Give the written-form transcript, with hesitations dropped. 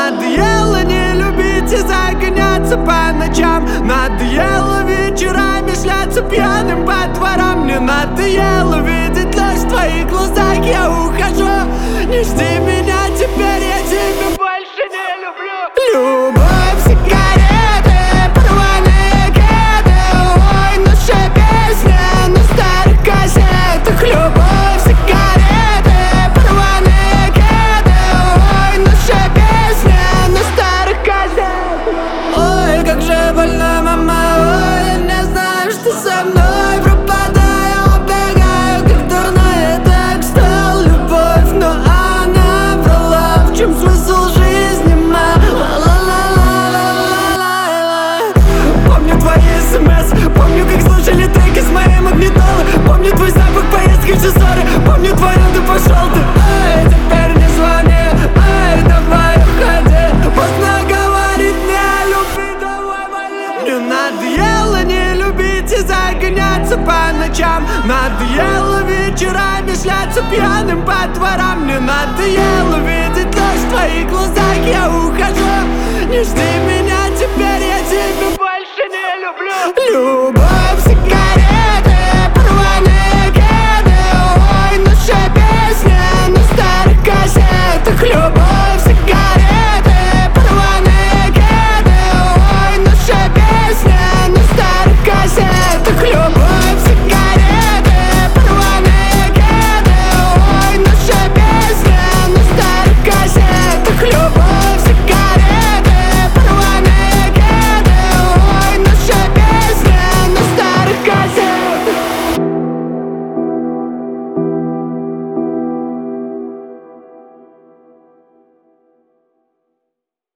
надоело не любить и загоняться по ночам. Надоело вечерами шляться пьяным по дворам. Мне надоело видеть ложь в твоих глазах. Я ухожу, не жди меня теперь, я тебя больше не люблю. Любовь, сигареты, порванные кеды. Ой, наша песня на старых кассетах. Любовь, сигареты, порванные кеды. Ой, наша песня на старых кассетах. Ой, как же больно, мама, ой, я не знаю, что со мной. Пропадаю, убегаю, как дурная, так стал любовь, но она врала. В чем смысл жизни, помню твои смс, помню, как слушали треки с моей магнитолы. Помню твой запах, поездки, все ссоры. Помню твой ты пошел ты. Эй, теперь не звони, эй, давай уходи. Поздно говорить не люби, давай вали. Мне надоело не любить и загоняться по ночам. Надоело вечерами шляться пьяным по дворам. Мне надоело видеть ложь в твоих глазах. Я ухожу, не жди меня теперь, я тебя больше не люблю. Любовь, всегда.